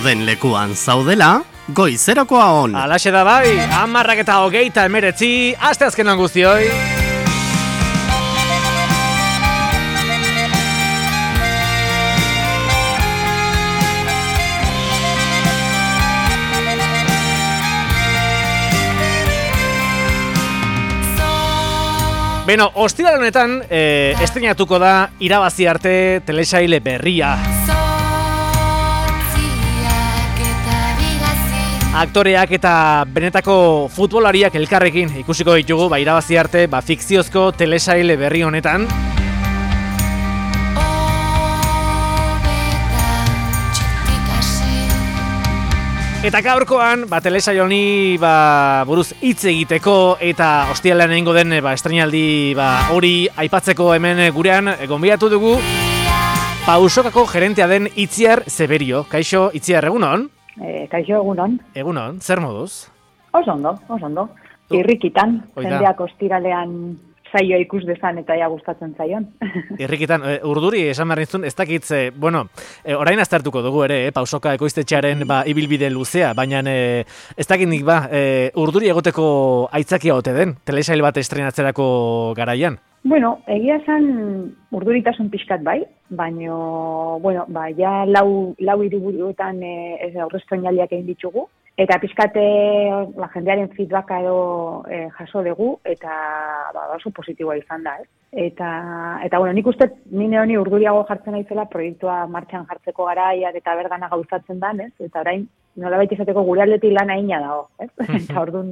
zauden lekuan zaudela, goizerakoa on. Alaxe da bai, 10:29, asteazkenan guztioi. Beno, ostiral honetan estreinatuko da irabazi arte telesaile berria. Aktoreak eta benetako futbolariak elkarrekin ikusiko ditugu irabazi arte fikziozko telesaile berri honetan. Eta gaurkoan, telesail honi buruz hitz egiteko eta ostiralean egingo den estreinaldi hori aipatzeko hemen gurean gonbidatu dugu Pausokako gerentea den Itziar Zeberio. Kaixo, Itziar, egunon? Kaixo, egunon. Egunon, zer moduz? Oso ondo. Irrikitan, jendeak ostiralean saioa ikus dezan eta ja gustatzen zaion. Irrikitan, urduri esan behar nintzun, ez dakit, orain aztertuko dugu ere, Pausoka ekoiztetxearen ibilbide luzea, baina ez dakit nik urduri egoteko aitzakia ote den, telesail bat estrenatzerako garaian? Bueno, egia esan urduritasun pixkat bai, baina, ja lau hiriburuetan aurreztrenaldiak egin ditugu, eta pixkate jendearen feedbacka edo jaso dugu, eta oso positiboa izan da, Eta bueno, nik uste nire honi urduriago jartzen naizela proiektua martxan jartzeko garaiak eta berdana gauzatzen dan, Eta orain nolabait izateko gure aldetik lan haina dago, Eta orduan,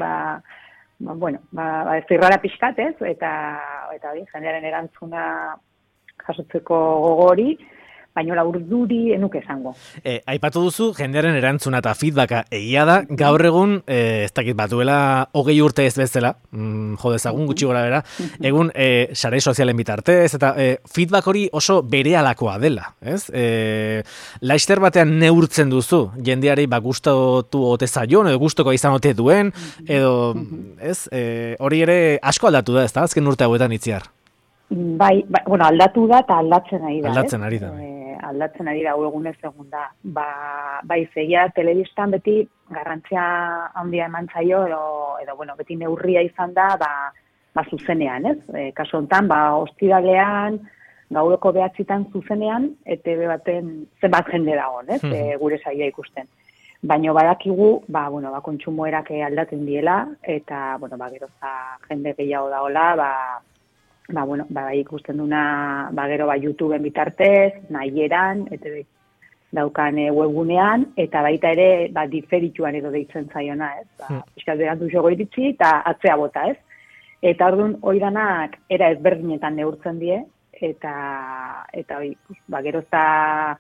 zirrara pixkat, Eta hori, jendearen erantzuna jasotzeko gogo hori, baina urduri enuke esango. Aipatu duzu, jendearen erantzuna eta feedbacka egia da, gaur egun, ez dakit duela 20 urte ez bezala, jodezagun gutxi gora bera, egun sare sozialen bitartez, eta feedback hori oso berealakoa dela, ez? Laster batean neurtzen duzu, jendeari gustatu ote zaion, edo gustoko izan ote duen, edo, ez? Hori ere asko aldatu da, ez da? Azken urte hauetan Itziar. Bai, aldatu da eta aldatzen ari da, Aldatzen ari da. Aldatzen ari da, egunez egun da. Zegia, telebistan beti garrantzia handia eman zaio, edo beti neurria izan da, zuzenean, Kasu honetan, ostiralean, gauroko 9:00 zuzenean, ETV baten zenbat jende dagoen, gure saioa ikusten. Baina badakigu, kontsumoerak aldatzen diela, eta, geroza jende gehiago daola, ikusten duna, gero YouTubeen bitartez, nahieran, eta daukan webgunean, eta baita ere, diferituan edo deitzen zaiona, Piskat berantu jogo iritsi, eta atzea bota, Eta orduan, oidanak, era ezberdinetan neurtzen die, eta geroza,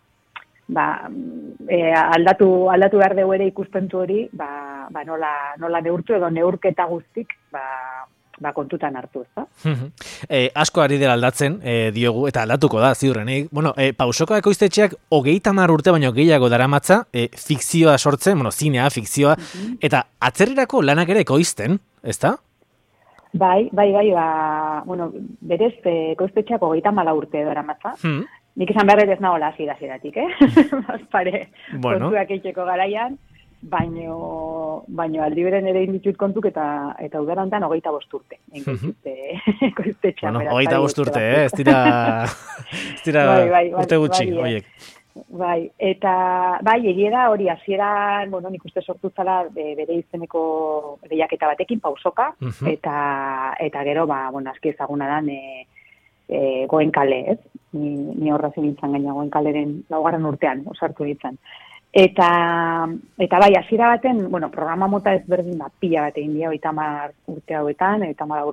aldatu behar dugu ere ikuspentu hori, nola neurtu edo neurketa guztik, kontutan hartu, ezta? Asko ari dela aldatzen, diogu, eta aldatuko da, ziurrenik. Pausoka ekoiztetxeak 30 urte baino gehiago daramatza, fikzioa sortzen, zinea, fikzioa, eta atzerrirako lanak ere ekoizten, ezta? Bai, berez, ekoiztetxeak 30 urte daramatza. Nik esan behar ez nagoela hasieratik, Pare, kontuak eiteko garaian, baino aldiberen ere inditut kontuk eta udarantan 25 urte. Ekoiztetxean. 25 urte, ez dira urte gutxi, oiek. Eta egia da hori hasieran, nik uste sortu zala bere izeneko lehiaketa batekin, Pausoka, eta gero, aski ezaguna dan Goenkale, ez? Ni horra zinintzen gaina Goenkaleren 4. urtean, osartu nintzen. Eta hasiera baten, programa mota ezberdin pila bat egin dira 30 urte hauetan,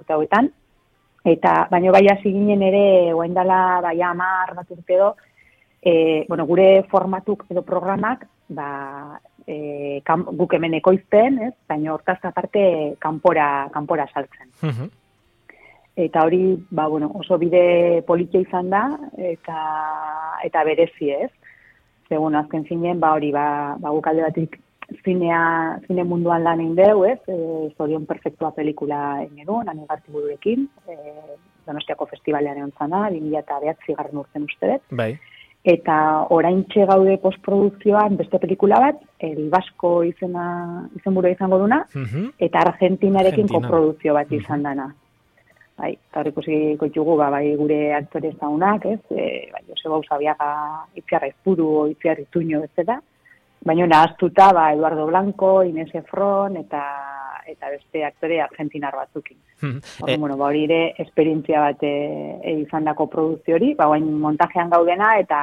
eta baina hasi ginen ere, oendala 10 bat urte edo, gure formatuk edo programak, guk hemen ekoizten, baina hortaz aparte kanpora saltzen. Eta hori, oso bide politia izan da, eta berezi, ez? Segun azken zinen, guk alde batik zine munduan lan egin deu, Zorion Perfektua pelikula egin edun, Anigarti bururekin, Donostiako festivalean egon zana, 2009 urten uste dut. Bai. eta oraintxe gaude postprodukzioan beste pelikula bat, El Vasco izenburua izango duna, eta Argentinarekin koprodukzio bat izan dana. Bai, eta hor ikusiko ditugu, bai gure aktore ezagunak, ez? Bai, Joseba Usabiaga, Itziar Ezpuru, Itziar Ituño, ez da? Baina nahaztuta, Eduardo Blanco, Inés Efron, eta beste aktore argentinar batzukin. Hori ere, esperientzia bat izan dako produzio hori, guain montajean gaudena, eta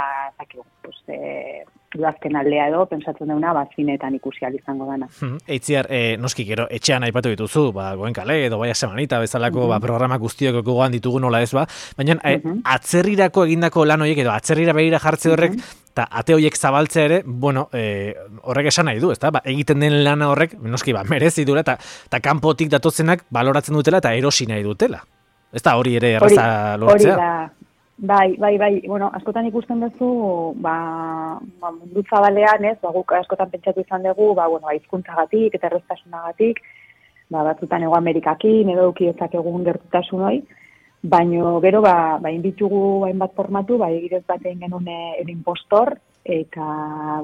udazken aldea edo, pentsatzen deuna, zineetan ikusi izango dana. Eitziar, noski gero, etxean aipatu dituzu, Goenkale edo Baia Semanita bezalako programa guztiok gogoan ditugu nola ez baina atzerrirako egindako lan horiek edo atzerrira behira jartze horrek, eta ate horiek zabaltzea ere, horrek esan nahi du, ezta? Egiten den lana horrek, noski merezi dura, eta kanpotik datozenak baloratzen dutela eta erosi nahi dutela. Ez da hori ere erraza lortzea? Hori da. Bai. Bueno, askotan ikusten duzu, mundu zabalean, ez, guk askotan pentsatu izan dugu, hizkuntzagatik eta erreztasunagatik, batzutan Hego Amerikakin edo ukietzak egun gertutasun hori, baino gero, inbitugu hainbat formatu, egirez batean genuen El Impostor, eta,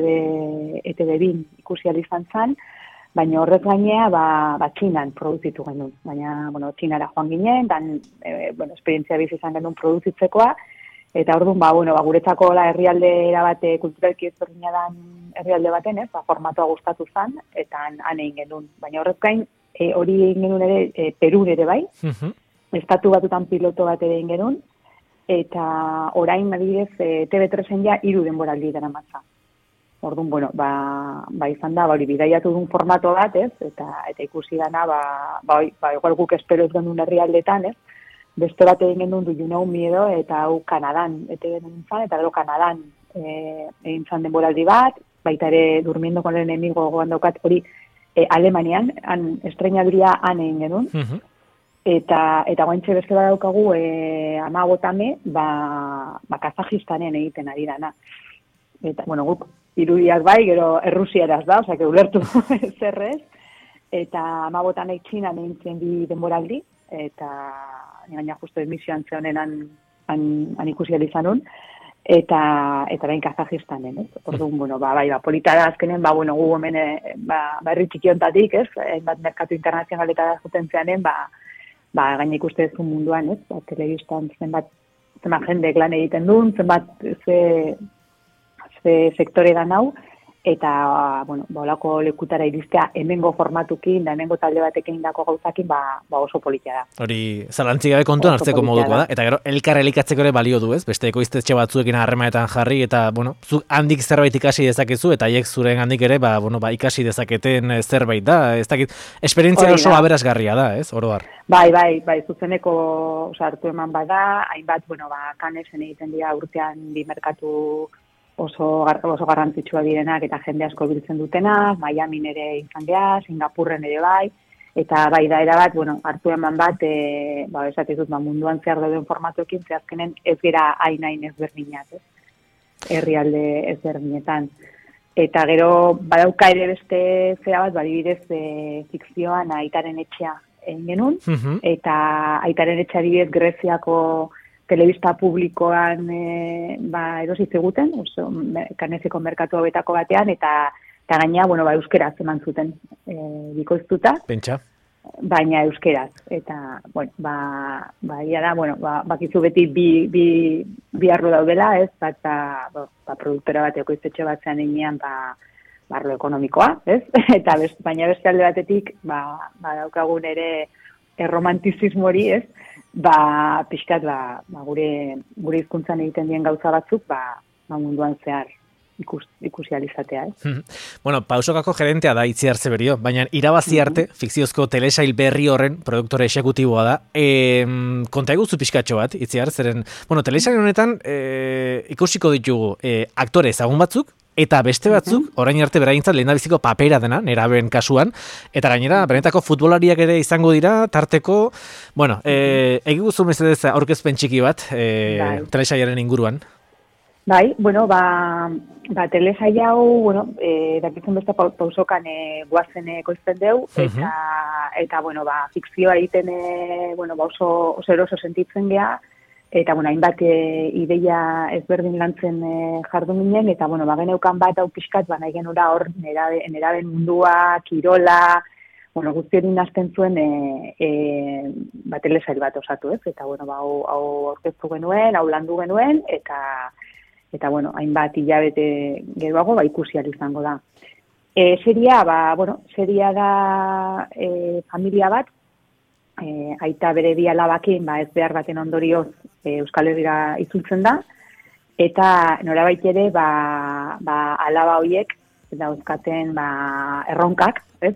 ETV bin ikusi izan zen, baina horrez gainea, Txinan produzitu genuen. Baina, Txinara joan ginen, dan, esperientzia bizi izan genuen produzitzekoa, eta orduan, guretzako herrialde erabate kulturalki ezberdina dan herrialde baten, ez, formatoa gustatu zen, eta han egin genuen. Baina horrez gain, hori egin genuen ere, Perun ere bai, estatu batutan piloto bat ere egin genuen, eta orain, adibidez, TV3-en ja 3 denboraldi dara matza. Orduan, izan da, hori bidaiatu duen formato bat, ez? Eta ikusi dana, igual guk espero ez genuen herrialdetan, ez? Beste bat egin genuen du You Know Me edo, eta hau Kanadan, eta gero Kanadan egin zan denboraldi bat, baita ere Durmiendo con el enemigo gogoan daukat, hori Alemanian, estreinaduria han egin genuen, eta guaintxe beste bat daukagu amagotame, Kazajistanen egiten ari dana. Eta, guk irudiak bai, gero Errusieraz da, osea, ulertu zerrez, eta amabotan Txinan egin bi denboraldi, eta gaina justu emisioan zehonen han ikusi izanun, eta behin Kazajistanen, ez? Orduan, polita da azkenen, gu hemen, herri txikiontatik, ez? Bat merkatu internazionaletara zuten zeanen, gaina ikuste duzu munduan, ez? Telebistan zenbat jendek lan egiten duen, zenbat sektore da nau, eta, olako lekutara iristea hemengo formatukin, da hemengo talde batekin dako gauzakin, oso politia da. Hori, zalantzik gabe kontuan hartzeko moduko da, eta gero, elkar elikatzeko ere balio du, ez? Beste ekoiztetxe batzuekin harremanetan jarri, eta, zuk handik zerbait ikasi dezakezu, eta haiek zuren handik ere, ikasi dezaketen zerbait da, ez dakit, esperientzia oso aberasgarria da, ez? Oroar. Bai, zuzeneko hartu eman bada, hainbat, Canesen egiten dira urtean bi merkatu oso garrantzitsua direnak eta jende asko biltzen dutenak, Miamin ere izan geha, Singapurren ere bai, eta bai da erabat, hartu eman bat, esatizut, munduan zehar dauden formatuekin, zehazkenen ez gera hain ezberdinak, herrialde ezberdinetan. Eta gero, badauka ere beste zera bat, badibidez fikzioan Aitaren Etxea egin genuen, eta Aitaren Etxea adibidez Greziako telebista publikoan erosi ziguten, Kanezeko merkatu hobetako batean, eta gaina, euskeraz eman zuten bikoiztuta. Pentsa. Baina euskeraz. Eta, ia da, bakizu beti bi arlo daudela, ez? Produktora bat ekoiztetxe bat zean enean, arlo ekonomikoa, ez? Eta baina beste alde batetik, daukagun ere erromantizismo hori, ez? Pixkat, gure hizkuntzan egiten dien gauza batzuk, munduan zehar ikusi alizatea, Pausokako gerentea da Itziar Zeberio, baina irabazi arte, fikziozko telesail berri horren produktore exekutiboa da. Konta eguzu pixkatxo bat, Itziar, zeren, telesail honetan ikusiko ditugu aktore ezagun batzuk, eta beste batzuk, orain arte beraintzat lehendabiziko papera dena, neraben kasuan, eta gainera, benetako futbolariak ere izango dira, tarteko, egiguzu mesedez aurkezpen txiki bat, telesailaren inguruan. Bai, telesail hau, dakitzen beste pausokan guazen ekoizten deu, eta fikzioa egiten, oso eroso sentitzen geha, eta bueno, hainbat ideia ezberdin lantzen jardun ginen, eta bueno, geneukan bat hau pixkat, nahi genura hor neraben mundua, kirola, bueno, guzti hori nazten zuen telesail bat osatu, ez? Eta bueno, hau aurkeztu genuen, hau landu genuen, eta bueno, hainbat hilabete geroago ikusi ahal izango da. Seria da familia bat, aita bere bi alabakin, ez behar baten ondorioz Euskal Herrira itzultzen da, eta norabait ere, alaba horiek dauzkaten erronkak, ez?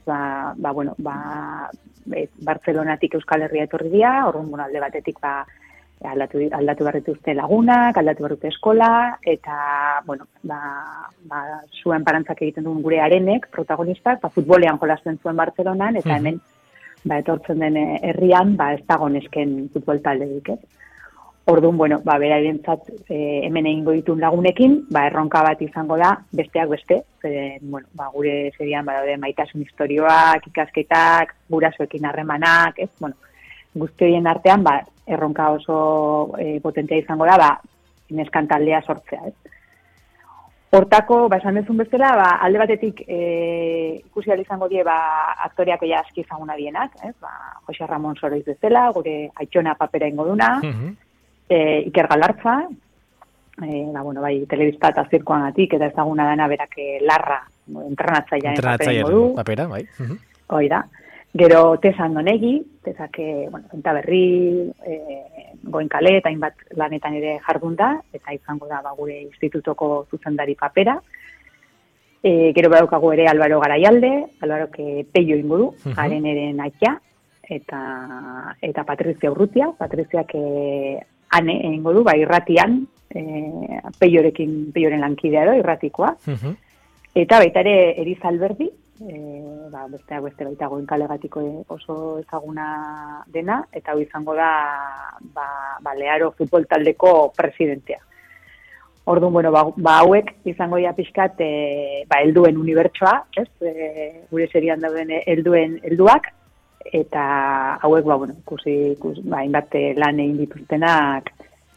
Bartzelonatik Euskal Herria etorri dira, orduan alde batetik aldatu barrituzte lagunak, aldatu barrituzte eskola, eta, zuen parantzak egiten duen gure Arenek, protagonistak, futbolean jolasten zuen Bartzelonan, eta hemen, etortzen den herrian, ez dago nesken futbol talderik, ez? Orduan, berairentzat hemen egingo ditun lagunekin, erronka bat izango da, besteak beste, gure serian badaude maitasun istorioak, ikasketak, gurasoekin harremanak, ez? Guzti horien artean, erronka oso potentea izango da, neskan taldea sortzea, ez? Hortako, esan dezun bezala, alde batetik ikusi ahal izango die, aktoreak oia aski izaguna dienak, ez? Jose Ramon Soroiz bezala, gure Aitona papera ingo duna, Iker Galartza, telebista eta zirkoan atik, eta ezaguna dana berak larra, entrenatzailearen papera ingo du. Papera, bai. Hoi da. Gero Tesa Andonegi, Tesak, Entaberri, Goenkale, eta hainbat lanetan ere jardun da, eta izango da gure institutoko zuzendari papera. Gero badaukagu ere Álvaro Garaialde, Álvaro Peio ingo du, Areneren aitea, eta Patrizia Urrutia, Patriziak ane ingo du, irratian, Peioren lankidea edo, irratikoa. Eta baita ere Eriz Alberdi, beste baita Goenkalegatiko oso ezaguna dena, eta hau izango da Learo futbol taldeko presidentea. Orduan, hauek izango dira pixkat helduen unibertsoa, ez? Gure serian dauden helduak, eta hauek, ikusi, hainbat lan egin dituztenak,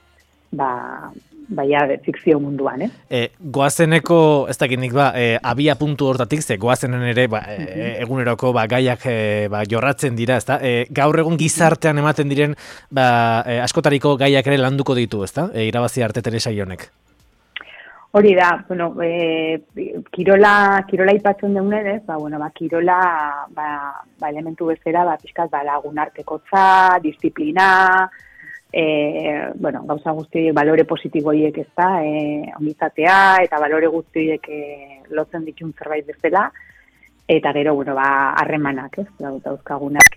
fikzio munduan, Goazeneko, ez dakit nik abia puntu hortatik, goazenen ere eguneroko gaiak jorratzen dira, ezta? Gaur egun gizartean ematen diren askotariko gaiak ere landuko ditu, ezta? Irabazi arte telesail honek. Hori da, kirola ipatzen deunen, kirola elementu bezala, pixkat lagunartekotza, disiplina, gauza guzti balore positiboiek ez da, ongizatea eta balore guztiek lotzen ditun zerbait bezala, eta gero, harremanak, ez, dauzkagunak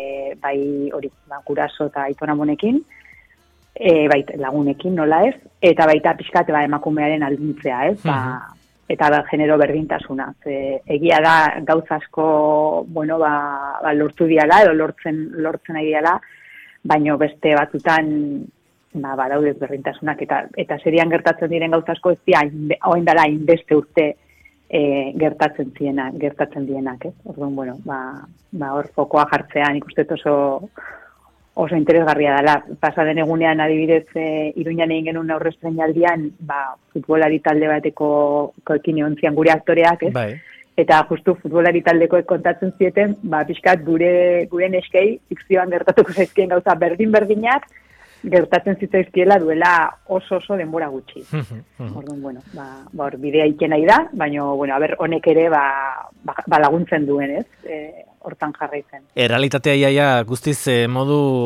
guraso eta aitona monekin, lagunekin, nola ez, eta baita pixkat emakumearen alduntzea, ez, eta genero berdintasuna. Egia da gauza asko, lortu diala, edo lortzen ari diala, baino beste batutan badaude berdintasunak eta serian gertatzen diren gauza asko ez dira orain dela hainbeste urte gertatzen dienak, ez? Orduan, hor fokoa jartzean ikusten oso interesgarria dela. Pasa den egunean adibidez Iruñan egin genuen aurrestrenaldian, futbolari talde bateko ekin egon zian gure aktoreak, ez? Bai. Eta justu futbolari taldekoek kontatzen zieten, pixkat gure neskei fikzioan gertatuko zaizkien gauza berdin-berdinak gertatzen zitzaizkiela duela oso denbora gutxi. Orduan, hor bidea iken nahi da, baina, honek ere laguntzen duen, ez? Hortan jarraitzen. Errealitatea iaia guztiz modu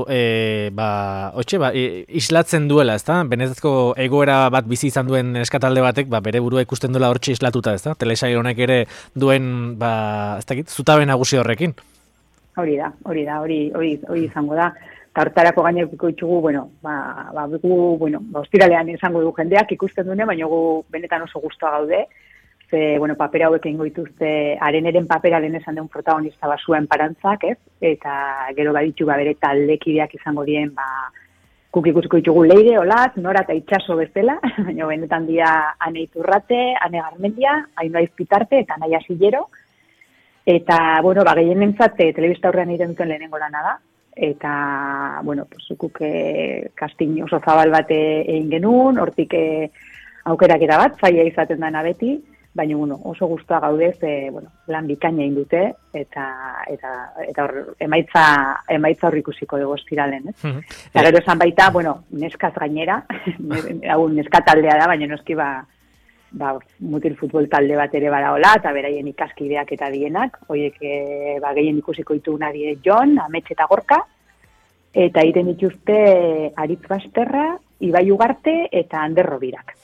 islatzen duela, ezta? Benetako egoera bat bizi izan duen eskatalde batek, bere burua ikusten duela hortxe islatuta, ezta? Telesail honek ere duen, ez dakit, zutabe nagusi horrekin. Hori izango da. Eta hortarako gaineriko ditugu, ostiralean izango du jendeak ikusten duene, baina gu benetan oso guztua gaude. Papera hauek egingo dituzte, Areneren papera lehen esan den protagonista zuen parantzak, ez? Eta gero baditu bere taldekideak izango dien, guk ikusiko ditugu Leire, Olat, Nora eta Itxaso bezala, baina benetan dira Ane Iturrate, Ane Garmendia, Ainhoa Izpitarte eta Naia Sillero. Eta, gehienentzat telebista aurrean egiten duten lehenengo lana da. eta, bueno, guk casting oso zabal bat egin genuen, hortik aukeraketa bat, zaila izaten dana beti, baina oso guztua gaudez, lan bikaina egin dute, eta hor, emaitza hor ikusiko dugu estiralen, ez? Eta gero esan baita, neskaz gainera, hau neska taldea da, baina noski mutil futbol talde bat ere badaola, eta beraien ikaskideak eta dienak, horiek gehien ikusiko dituguna die Jon, Amets eta Gorka, eta egiten dituzte Aritz Basterra, Ibai Ugarte eta Ander Robirak.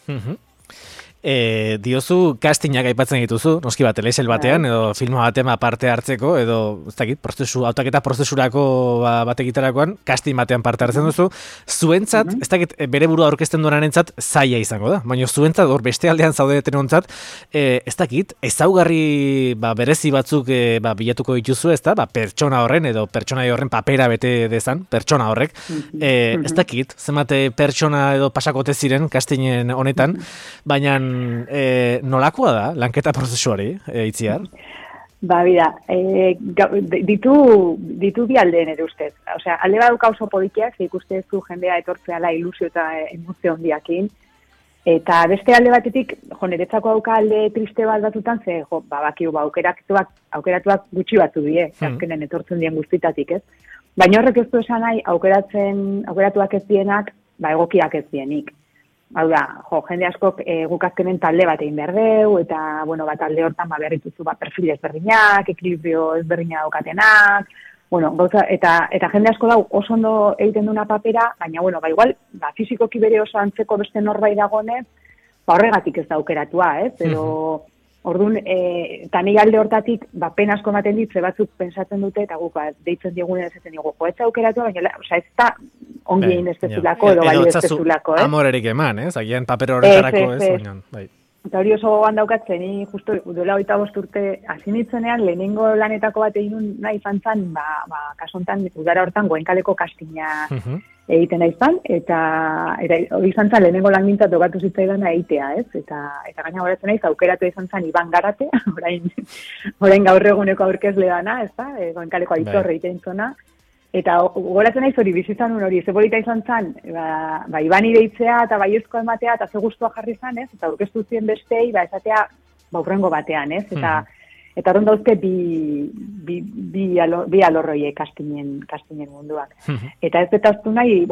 Diozu castingak aipatzen dituzu, noski bat, telesel batean, edo filma batean parte hartzeko, edo, ez dakit, hautaketa prozesurako bat egiterakoan, casting batean parte hartzen duzu, zuentzat, ez dakit, bere burua aurkezten duenarentzat zaila izango da, baina zuentzat, hor beste aldean zaudeten ontzat, ez dakit, ezaugarri berezi batzuk bilatuko dituzu, ez da, pertsona horren, edo pertsona horren papera bete dezan, pertsona horrek, ez dakit, zenbate pertsona edo pasakote ziren castingen honetan, baina nolakoa da, lanketa prozesuari, Itziar? Bida, ditu bi aldeen ere ustez. Osea, alde baduka oso politiak, ikuste zu jendea etortzeala ilusio eta emozio handiakin, eta beste alde batetik, niretzako dauka alde triste bat batutan, bakiu, aukeratuak gutxi batzu die, azkenen etortzen dien guztitatik, ez? Baina horrek ez du esan nahi, aukeratuak ez dienak, egokiak ez dienik. Hau da, jende askok guk azkenen talde bat egin behar deu, eta, talde hortan behar dituzu perfil ezberdinak, ekilibrio ezberdina daukatenak, eta jende asko dau oso ondo egiten duna papera, baina, igual, fizikoki bere oso antzeko beste norbait dagonez, horregatik ez da aukeratua, ez? Edo, orduan, eta nahi alde hortatik, pena asko ematen dit, batzuk pensatzen dute, eta guk, deitzen diegunen ez ezen dugu, ez da aukeratua, baina, ez da ongi egin ez dezulako, edo bai ez dezulako, ez? Amorerik eman, ez? Agian paper horretarako, ez? Bai. Eta hori oso gogoan daukatzen, ni justo duela 25 urte hasi nintzenean, lehenengo lanetako bat egin nahi izan zen, kasontan, udara hortan, Goenkaleko castinga egiten nahi izan, eta hori izan zen, lehenengo lan mintzat tokatu zitzaidana egitea, ez? Eta gaina horatzen naiz, aukeratu izan zen Iban Garate, orain gaur eguneko aurkezle dana, ez da? Goenkaleko Aitor egiten zona, eta goratzen naiz hori bizitzan hori, ze polita izan zen, Ibani deitzea eta baiezko ematea, eta ze guztua jarri zan, ez? Eta aurkeztu zien bestei, esatea, urrengo batean, ez? Eta horren dauzke bi alorroiek kastinen munduak. Eta ez betaztu nahi,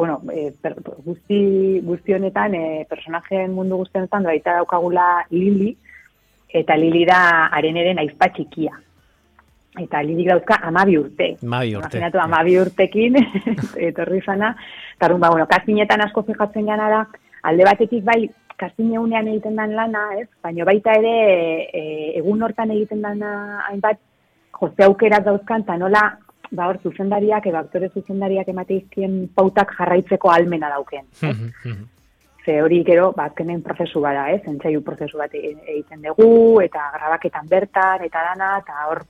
guzti honetan, personajeen mundu guztienetan, baita daukagula Lili, eta Lili da areneren aizpa txikia. Eta Lilik dauzka 12 urte. 12 urte. Imaginatu, 12 urtekin, etorri zana. Eta kastinetan asko fijatzen gana da, alde batetik bai, kastineunean egiten dan lana, ez? Baina baita ere, egun hortan egiten dana hainbat, jose aukerak dauzkan, eta nola, hor zuzendariak, edo aktore zuzendariak emateizkien pautak jarraitzeko almena dauken. Ze hori gero, azkenen prozesu bada, ez? Entzaiu prozesu bat egiten dugu, eta grabaketan bertan, eta dana, eta hor,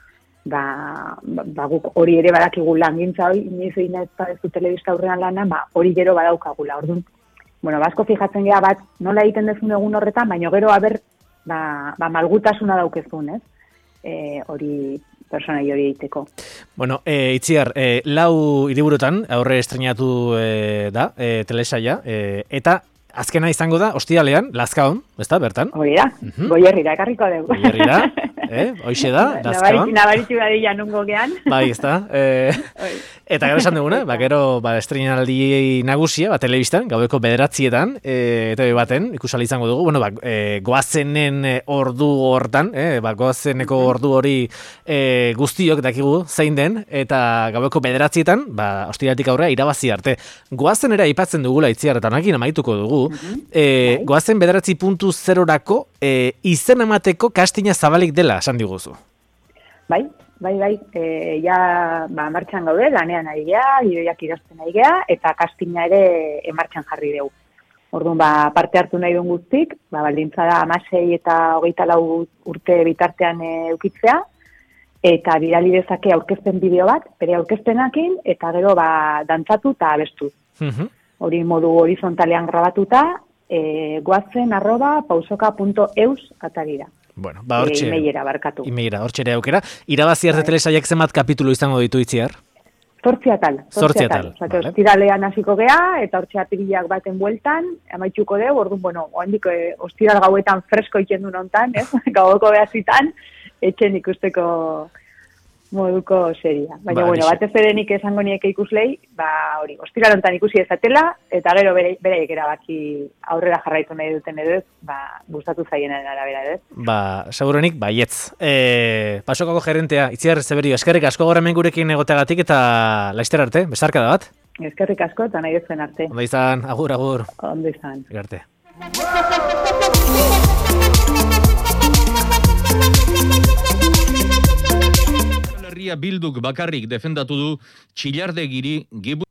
guk hori ere badakigu langintza hori, inoiz egin ez du telebista aurrean lana, hori gero badaukagula. Orduan, asko fijatzen gea bat nola egiten dezun egun horretan, baina gero malgutasuna daukezun, ez? Hori personai hori egiteko. Itziar, 4 hiriburutan aurre estrenatu da, telesaia, eta azkena izango da, ostiralean, Lazkaon, ez da, bertan? Hori da, Goierrira, ekarriko dugu. Goierrira, hoixe da, Lazkaon. Nabaritu badila nungo gean. Bai, ez da. Eta gero esan duguna, gero estrenaldi nagusia, telebistan, gaudeko 9:00, TV baten, ikusali izango dugu, goazenen ordu hortan, goazeneko ordu hori guztiok dakigu zein den, eta gaudeko 9:00, ostiraletik aurrea irabazi arte. Goazenera aipatzen dugula Itziar, eta honekin amaituko dugu, goazen 9.0-rako izen emateko kastina zabalik dela, esan diguzu. Bai, martxan gaude, lanean ari gea, gidoiak idazten ari gea, eta kastina ere martxan jarri dugu. Orduan, parte hartu nahi duen guztik, baldintza da 16 eta 24 urte bitartean eukitzea, eta bidali dezake aurkezpen bideo bat, bere aurkezpenakin, eta gero dantzatu eta abestu. Hori modu horizontalean grabatuta, goazen@pausoka.eus atarira. Imeilera barkatu. Imeilera, hortxe ere aukera. Irabazi arte telesaiak zenbat kapitulu izango ditu Itziar? Zortzi atal. Vale. Ostiralean hasiko gea, eta hortxe apirilak baten bueltan, amaitxuko deu, orduan, bueno, oandik ostiral gauetan fresko ikendu nontan, gaueko behazitan, etxen ikusteko moduko seria. Baina, bueno, batez ere nik esango nieke ikuslei, hori, ostiral hontan ikusi ezatela, eta gero beraiek erabaki aurrera jarraitu nahi duten edo ez, gustatu zaienen arabera edo ez. Segurenik, baietz. Pasokako gerentea, Itziar Zeberio, eskerrik asko gaur hemen gurekin egoteagatik eta laizter arte, besarka da bat? Eskerrik asko eta nahi duzuen arte. Ondo izan, agur. Ondo izan. Arte. Herria Bilduk bakarrik defendatu du Txillardegiri